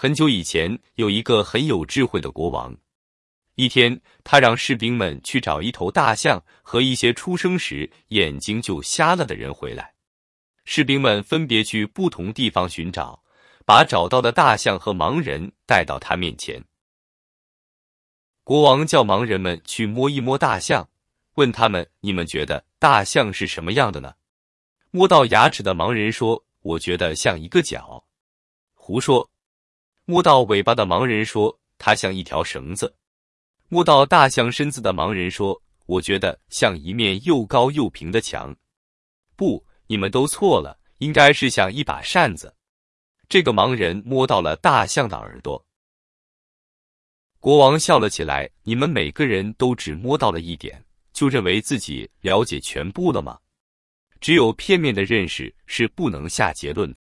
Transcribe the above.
很久以前，有一个很有智慧的国王。一天，他让士兵们去找一头大象和一些出生时眼睛就瞎了的人回来。士兵们分别去不同地方寻找，把找到的大象和盲人带到他面前。国王叫盲人们去摸一摸大象，问他们：你们觉得大象是什么样的呢？摸到牙齿的盲人说：我觉得像一个角。胡说。摸到尾巴的盲人说：它像一条绳子。摸到大象身子的盲人说：我觉得像一面又高又平的墙。不，你们都错了，应该是像一把扇子。这个盲人摸到了大象的耳朵。国王笑了起来，你们每个人都只摸到了一点，就认为自己了解全部了吗？只有片面的认识是不能下结论的。